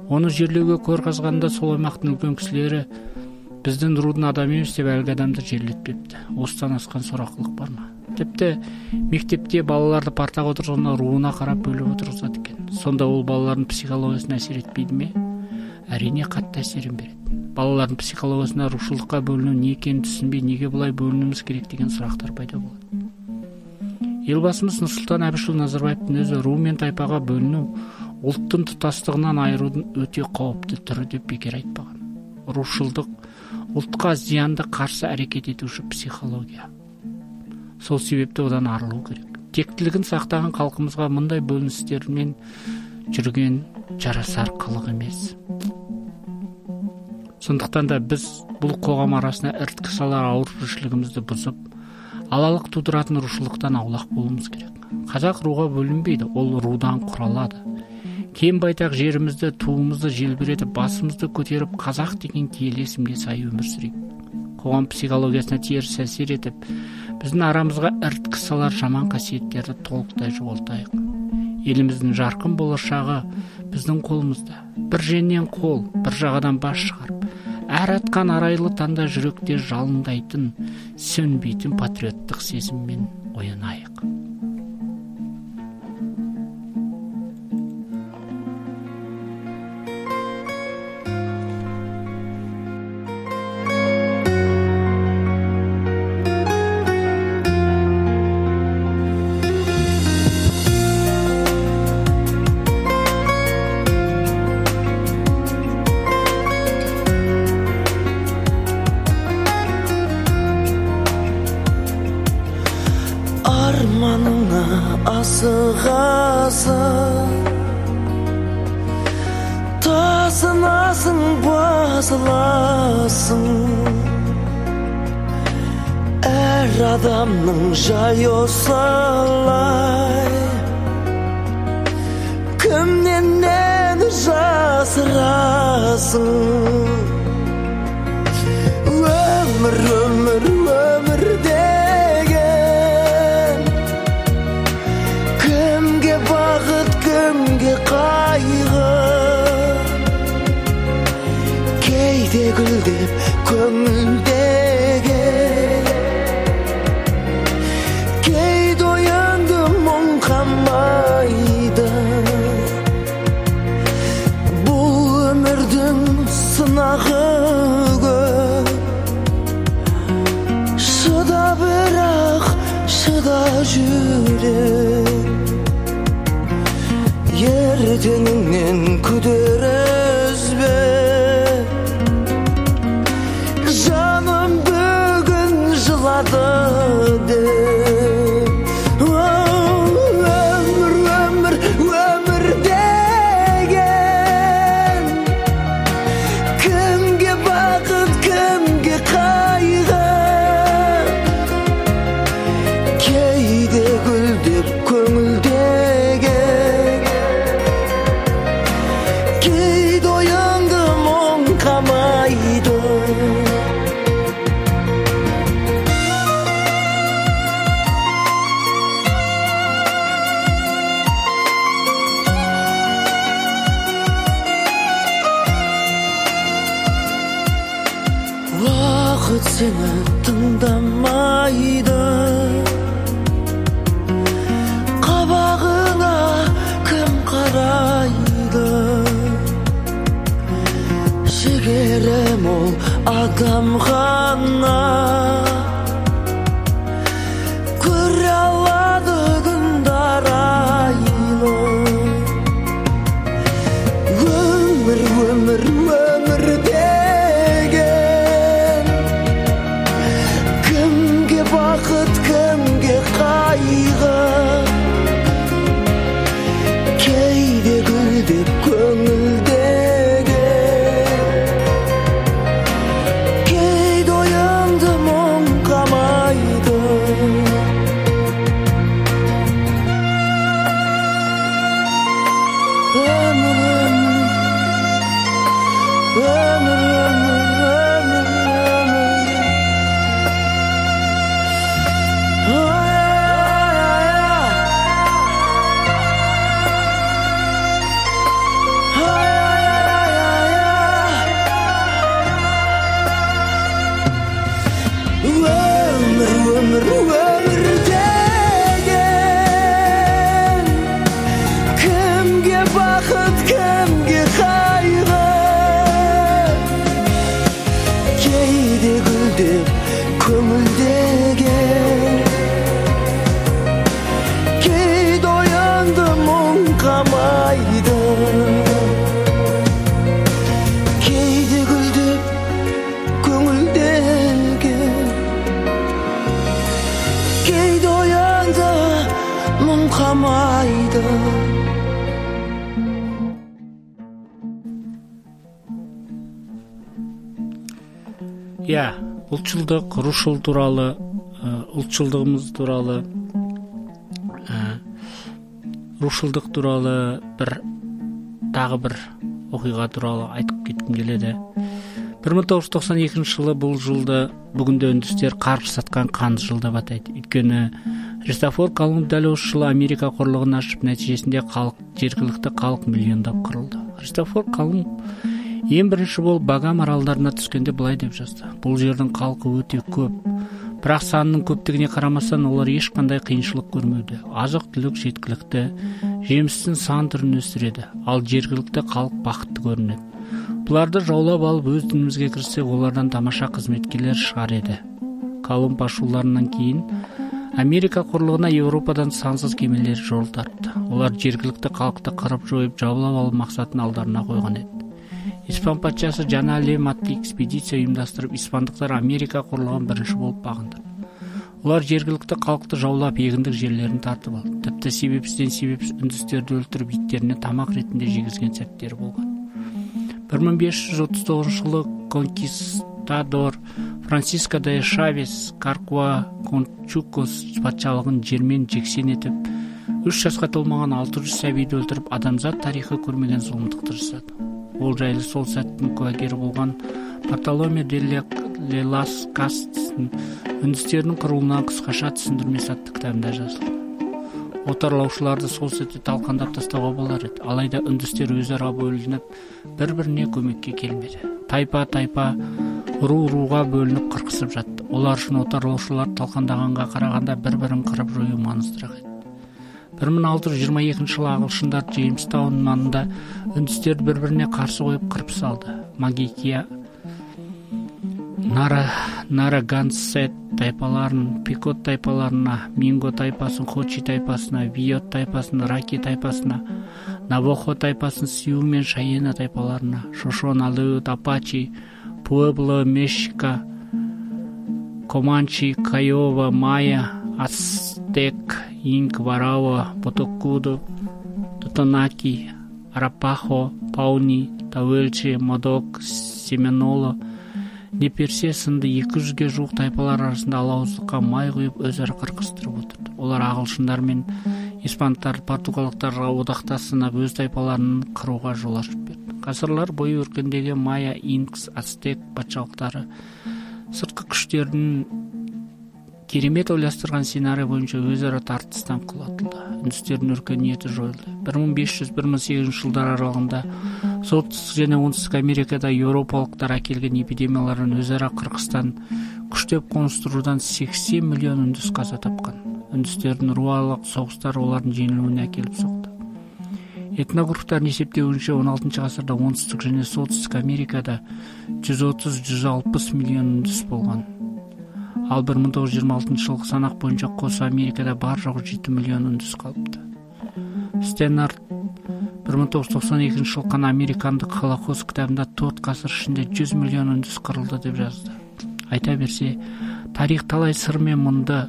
Оны жерлеуге көр қазғанда сол аймақтың үлкен кісілері біздің рудың адамы емес деп әлгі адамды жерлетпепті. Осыдан асқан сорақылық бар ма? Тіпті мектепте балаларды партаға отырғанда руына қарап бөліп отырғызады екен. Сонда ол балалардың психологиясына әсер етпейді ме? Әрине қатты әсерін береді. Балалардың психологиясына рушылдыққа бөліну не екенін түсінбей, неге бұлай бөлінуіміз керек деген сұрақтар пайда болады. Елбасымыз Нұрсұлтан Әбішұлы Назарбаевтың өзі ру мен тайпаға бөліну ұлттың тұтастығынан айырудың өте қауіпті түрі деп бекер айтпаған. Рушылдық ұлтқа зиянды қарсы әрекет етуші психология. Сол себепті одан арылу керек. Тектілігін сақтаған халқымызға мұндай бөліністермен жүрген жарасар қылық емес. Сондықтан да біз бұл қоғам арасына іріткі салар ауызбіршілігімізді бұзып, алалық тудыратын рушылықтан аулақ болуымыз керек. Қазақ руға бөлінбейді, ол рудан құралады. Кем байтақ жерімізді, туымызды желбіретіп, басымызды көтеріп, қазақ деген киелі есімге сай өмір сүрейік. Қоғам психологиясына теріс әсер етіп, біздің арамызға іріткі салар жаман қасиеттерді толықтай жоғалтайық. Еліміздің жарқын болашағы біздің қолымызда. Бір жеңнен қол, бір жағадан бас шығарып, әр атқан арайлы таңда жүректе жалындайтын, сөнбейтін патриоттық сезіммен оянайық. Асығасың, тасынасың, басыласың. Әр адамның жайы осылай, кімнен нені жасырасың? Өмір, өмір, өмір деген кімге бақыт, кімге қайғы? Кейде гүлдеп көңілдеген, кейде оянды мұң қамайды. Бұл өмірдің сынағы көп, шыда бірақ шыда жүрек. Ертеңіңнен күдер үзбе, жаным бүгін жылады деп. Өмір, өмір, өмір деген кімге бақыт, кімге қайғы? Кейде гүлдеп көңілдеген, кейде оянды мұң қамайды. Уақыт сені тыңдамайды, қабағыңа кім қарайды? Жігері мол адам ғана көре алады күндар айлы. Өмір, өмір, өмір деген кімге бақыт, кімге қайғы? Кейде гүлдеп көңілдеген, кейде оянды мұң өмір өмір деген кімге бақыт кімге қайғы кейде гүлдеп көңілдеген кейде оянды мұң қамайды кейде гүлдеп көңілдеген кейде оянды мұң қамайды. Иә, ұлтшылдық, рушыл туралы, ұлтшылдығымыз туралы, рушылдық туралы бір тағы бір оқиға туралы айтып кеткім келеді. бір мың тоғыз жүз тоқсан екінші жылы бұл жылды бүгінде үндістер қарғыс сатқан қанды жыл деп атайды. Өйткені Христофор Колумб дәл осы жылы Америка құрлығын ашып, нәтижесінде халық, жергілікті халық миллиондап қырылды. Христофор Колумб ең бірінші болып Багам аралдарына түскенде былай деп жазды: бұл жердің халқы өте көп, бірақ санының көптігіне қарамастан олар ешқандай қиыншылық көрмеуде. Азық-түлік жеткілікті, жемістің сан түрін өсіреді, ал жергілікті халық бақытты көрінеді. Бұларды жаулап алып өз дінімізге кірсек, олардан тамаша қызметкерлер шығар еді. Колумб ашуларынан кейін Америка құрлығына Еуропадан сансыз кемелер жол тартты. Олар жергілікті халықты қырып жойып, жаулап алу мақсатын алдарына қойған еді. Испан патшасы жаңа әлем атты экспедиция ұйымдастырып, испандықтар Америка құрлығын бірінші болып бағындырды. Олар жергілікті халықты жаулап, егіндік жерлерін тартып алды. Тіпті себепсізден себепсіз үндістерді өлтіріп, иттеріне тамақ ретінде жегізген сәттері болған. бір мың бес жүз отыз тоғызыншы жылы конкистадор Франсиско де Шавес Каркуа Кончукос патшалығын жермен жексен етіп, үш жасқа толмаған алты жүз сәбиді өлтіріп, адамзат тарихы көрмеген зұлымдықты жасады. Ол жайлы сол сәттің куәгері болған Бартоломе де лас Кастстың үндістердің қырылуынан қысқаша түсіндірмесі атты кітабында жазылды. Отарлаушыларды сол сәтте талқандап тастауға болар еді. Алайда үндістер өзара бөлініп, бір-біріне көмекке келмеді. Тайпа-тайпа, ру-руға бөлініп қырқысып жатты. Олар үшін отарлаушылар талқандағанға қарағанда бір-бірін қырып жою маңыздырақ еді. бір мың алты жүз жиырма екінші жылы ағылшындар Джеймстаун маңында үндістерді бір-біріне қарсы қойып қырып салды. Магикия, Нара, Нарагансет тайпаларын, Пикот тайпаларына, Минго тайпасын, Хочи тайпасына, Виот тайпасын, Раки тайпасына, Навохо тайпасын, Сиу мен Шайена тайпаларына, Шошон, Алеут, Апачи, Пуэбло, Мешика, Команчи, Кайова, Майя, Ацтек, Инк, Варава, Потокудо, Тотонаки, Арапахо, Пауни, Тауэлчи, Модок, Семеноло, Неперсе сынды екі жүзге жуық тайпалар арасында алауыздыққа май құйып өзара қырқыстырып отырды. Олар ағылшындар мен испандықтар, португалықтарға одақтасынып өз тайпаларын қыруға жол ашып берді. Ғасырлар бойы өркендеген майя, инкс, ацтек патшалықтары сыртқы күштердің керемет ойластырған сценарий бойынша өзара тартыстан құлатылды. Үндістердің өркениеті жойылды. бір мың бес жүз - бір мың сегіз жүз жылдар аралығында солтүстік және оңтүстік Америкада еуропалықтар әкелген эпидемиялардан өзара қырқыстан күштеп қоныстырудан сексен миллион үндіс қаза тапқан. Үндістердің руалық соғыстар олардың жеңілуіне әкеліп соқты. Этнографтардың есептеуінше он алтыншы ғасырда оңтүстік және солтүстік Америкада жүз отыз - жүз алпыс миллион үндіс болған. Ал бір мың тоғыз жүз жиырма алтыншы жылғы санақ бойынша қос Америкада бар жоғы жеті миллион үндіс қалыпты. Стеннард бір мың тоғыз жүз тоқсан екінші жылғы американдық Холокост кітабында төрт ғасыр ішінде жүз миллион үндіс қырылды деп жазды. Айта берсе, тарих талай сыр мен мұнды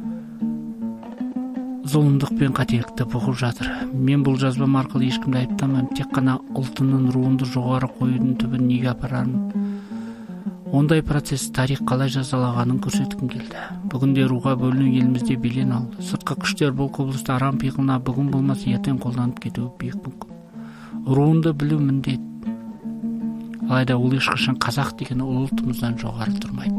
зұлымдық пен қателікті бұғып жатыр. Мен бұл жазбам арқылы ешкімді айыптамаймын, тек қана ұлтының руынды жоғары қоюдың түбін неге апарарын, ондай процесс тарих қалай жазалағанын көрсеткім келді. Бүгінде руға бөліну елімізде белең алды. Сыртқы күштер бұл құбылысты арам пиғылына бүгін болмас ертең қолданып кетуі биік мүмкін. Руынды білу міндет. Алайда ол ешқашан қазақ деген ұлтымыздан жоғары тұрмайды.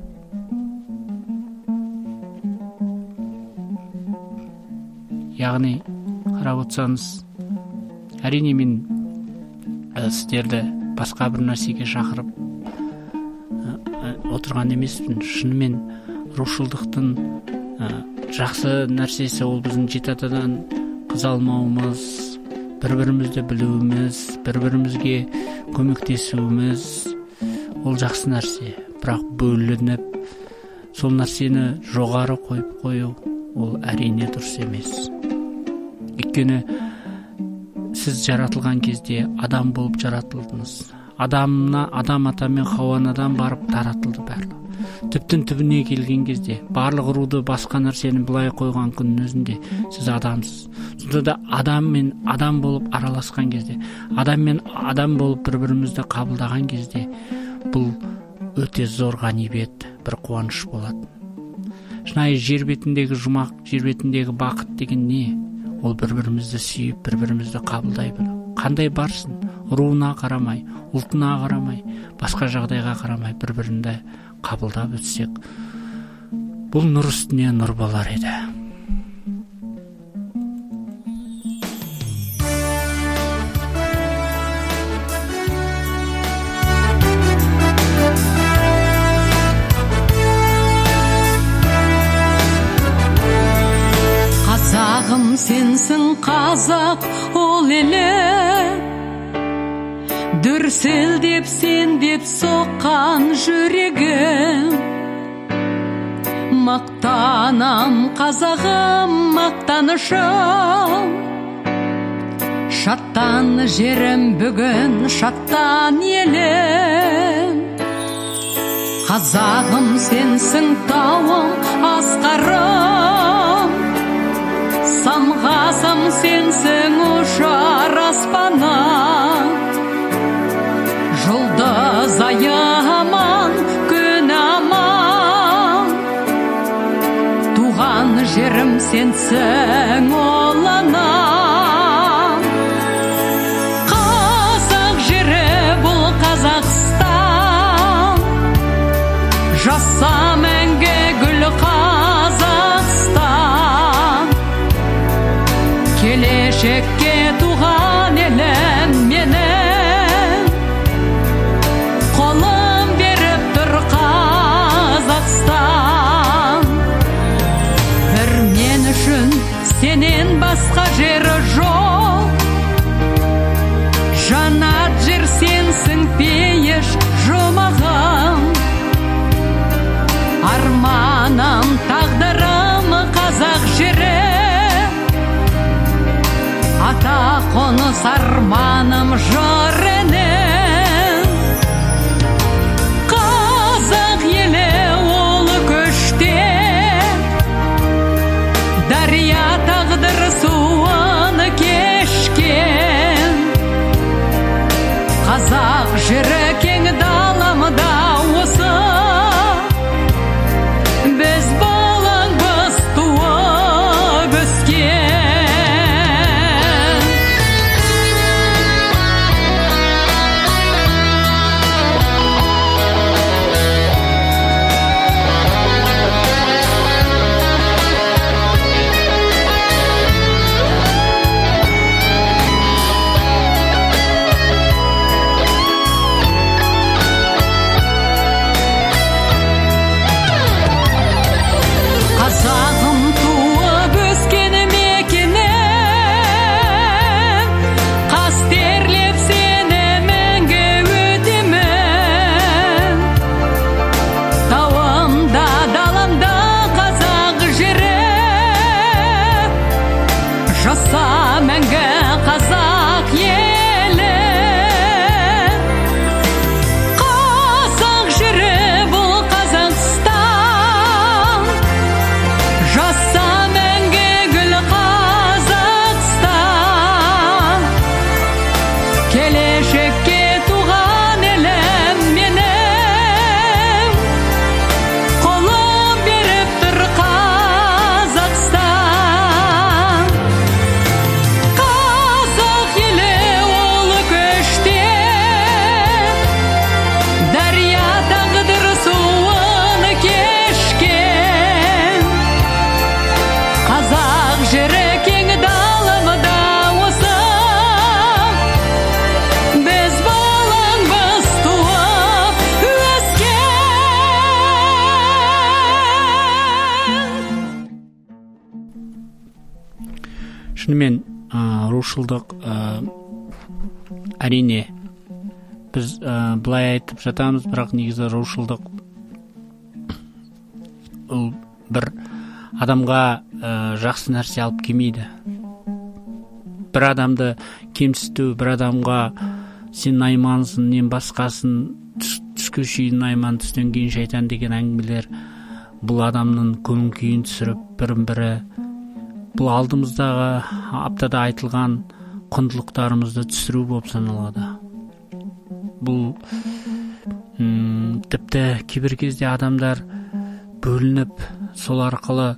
Яғни қарап отырсаңыз, әрине мен сіздерді басқа бір нәрсеге шақырып отырған емеспін. Шынымен рушылдыктын жакшы нерсеси ол биздин жеке атадан кыз алмауыбыз, бири бирибизди билүүбүз, бири бирибизге көмөктешүүбүз ол жакшы нерсе. Бирок бөлүнүп сол нерсени жогору коюп коюу ол әрине дурус эмес. Өйткөнү сиз жаратылган кезде адам болуп жаратылдыңыз. Адамна адам ата мен Хаванадан барып таратылды барлыгы. Түптүн түбүнө келген кезде барлык урууду башка нерсени былай койгон күнүн өзүндө сиз адамсыз. Сонда да адам мен адам болуп аралашкан кезде, адам мен адам болуп бири-бирибизди кабылдаган кезде бул өтө зор ганибет, бир кубаныч болот. Шынайы жер бетиндеги жумак, жер бетиндеги бакыт деген не? Ол бири-бирибизди сүйүп, бири-бирибизди кабылдай билүү. Кандай барсың? Рууна карамай, ултуна карамай, башка жагдайга карамай бири-биринде кабылдап өтсек, бул нур үстүнө нур болор эди. Казагым сенсиң, казак ол эле, дүрселдеп сен деп соккан жүрегим. Мактанам казагым, мактанышым, шаттан жерим бүгүн, шаттан элим. Казагым сенсиң, тауым, аскарым, самгасам сенсиң, ушар аспанам. Жұлдыз айы аман, күн аман, туған жерім сенсің, ол анам. Қазақ жері бұл Қазақстан, жаса мәңгі гүл Қазақстан. Келешекке туған елім менің, қолым беріп тұр Қазақстан. Бір мен үшін сенен басқа жері жоқ, жанат жер сенсің, пейіш жұмағым. Арманым, тағдырым қазақ жері, ата қоныс арманым жыр енем. Қазақ елі ол көште, дария тағдыр суын кешкен. Қазақ жері кең даламда осы, біз балаңбыз туып өскен. шынымен рушылдық әрине біз былай айтып жатамыз, бірақ негізі рушылдық ол бір адамға жақсы нәрсе алып келмейді. Бір адамды кемсіту, бір адамға сен наймансың, нен басқасын, түске шейін найман, түстен кейін шайтан деген әңгімелер бұл адамның көңіл күйін түсіріп, бірін-бірі бұл алдымыздағы аптада айтылған құндылықтарымызды түсіру болып саналады. Бұл м, тіпті кейбір кезде адамдар бөлініп, сол арқылы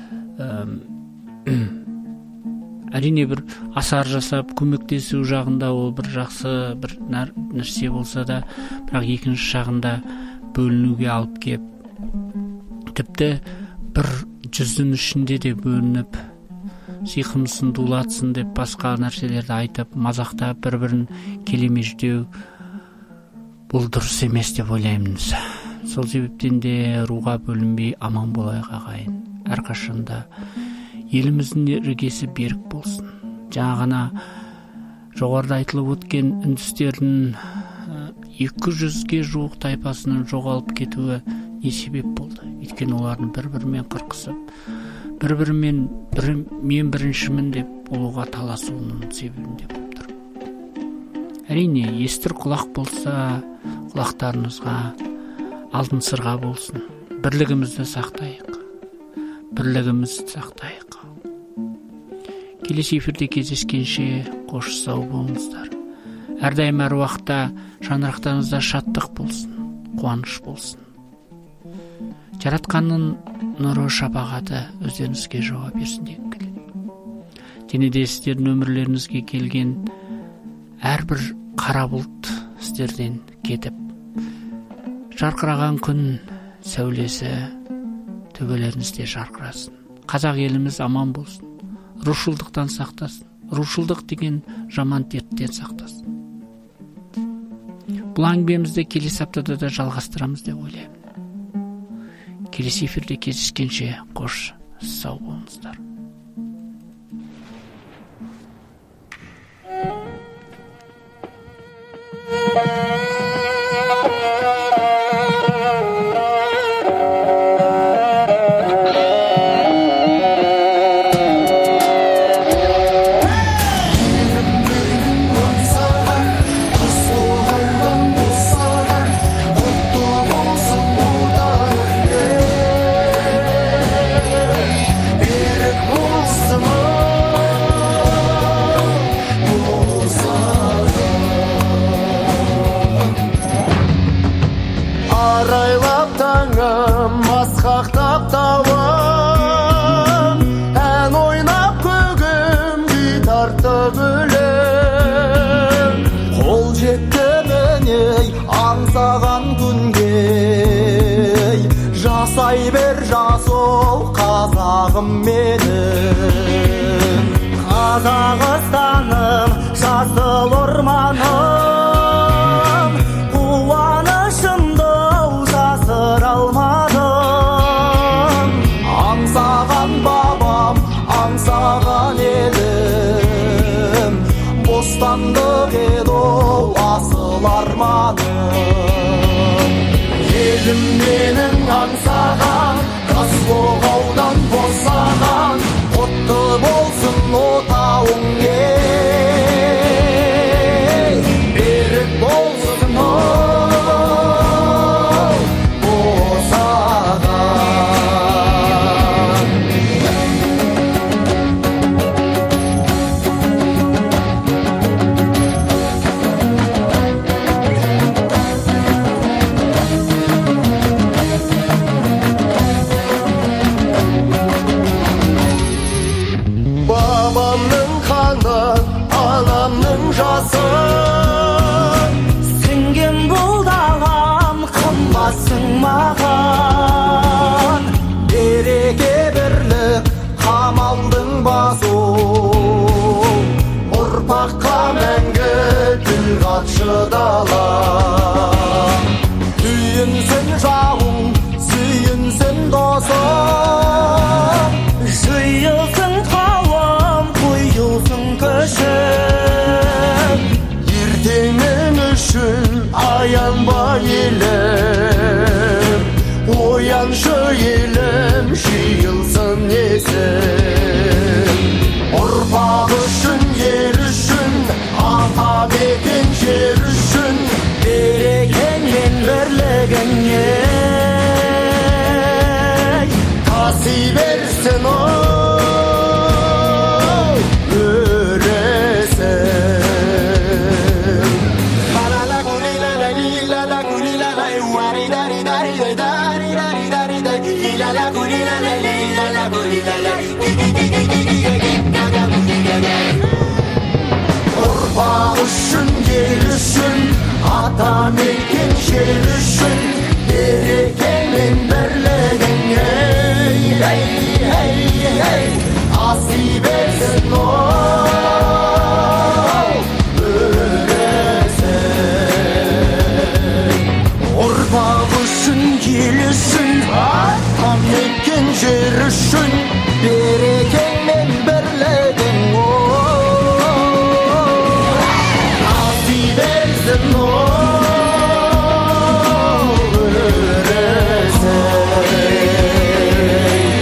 әрине бір асар жасап көмектесу жағында ол бір жақсы бір нәрсе болса да, бірақ екінші жағында бөлінуге алып кеп, тіпті бір жүздің ішінде де бөлініп, сиқымсын дулатсын деп басқа нәрселерді айтып, мазақтап, бір-бірін келемеждеу бұл дұрыс емес деп ойлаймыз. Сол себептен де руға бөлінбей аман болайық ағайын. Әрқашанда еліміздің іргесі берік болсын. Жаңа ғана жоғарыда айтылып өткен үндістердің екі жүзге жуық тайпасының жоғалып кетуі не себеп болды? Өйткені олардың бір-бірімен қырқысып, бір-бірімен бір, мен біріншімін деп болуға таласуының себебінде болып тұр. Әрине, естір құлақ болса, құлақтарыңызға алтын сырға болсын. Бірлігімізді сақтайық. Бірлігімізді сақтайық. Келесі эфирде кездескенше қош сау болыңыздар. Әрдайым әр уақытта шаңырақтарыңызда шаттық болсын, қуаныш болсын. Жаратқанның нұры шапағаты өздеріңізге жауап берсін деген келеді. Және де сіздердің өмірлеріңізге келген әрбір қара бұлт сіздерден кетіп, жарқыраған күн сәулесі төбелеріңізде жарқырасын. Қазақ еліміз аман болсын, рушылдықтан сақтасын, рушылдық деген жаман дерттен сақтасын. Бұл әңгімемізді келесі аптада да жалғастырамыз деп ойлаймын. Келесі эфирде кездескенше қош сау болыңыздар. Жасай бер жасол қазағым менің, Қазақстаным, жасыл орманым, қуанышымды жасыра алмадым. Аңсаған бабам, аңсаған елім, бостандық еді ол асыл арманым. Елім менің аңсаған, тас бұғаудан босаған, құтты болсын отауың ей, берік болсын ол босаған. Сіңген бұлдаған қымбатсың маған, береке бірлік қамалдың басу, ұрпаққа мәңгі тіл қатшы дала. Түйінсін жауың, сүйінсін досың, жиылсын қауым, құйыл аянба елім, ояншы елім, жиылсын есім. Ұрпақ үшін, ер үшін, ата мекен жер үшін, берекең мен бірлігің ей, таси берсін ой, өресін. Балала гулилала, лилала гулилала, уаридари дари дари дари дари дари, лилала гулилала, лилала гулилала. Ұрпақ үшін, ел үшін, ата мекен жер үшін, берекең мен бірлігің ей, ей, ей, ей, аси берсін ой, өресін. Ұрпақ үшін, ел үшін, ата мекен жер үшін, берекең